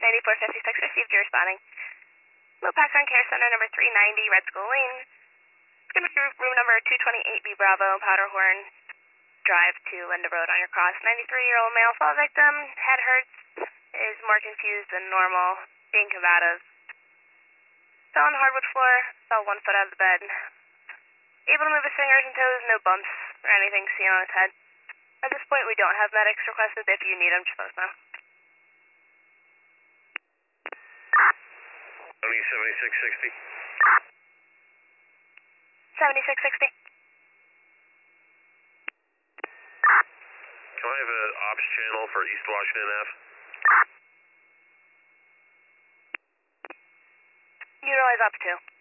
9456, received your responding. Low Packard Care Center, number 390, Red Skull Lane. It's going to be room number 228B Bravo, Powderhorn Drive to Linda Road on your cross. 93-year-old male fall victim. Head hurts, is more confused than normal, being combative. Fell on the hardwood floor, fell 1 foot out of the bed. Able to move his fingers and toes, no bumps or anything seen on his head. At this point, we don't have medics requested. If you need them, just let us know. Tony 7660. 7660. Can I have an ops channel for East Washington Ave? Utilize up to.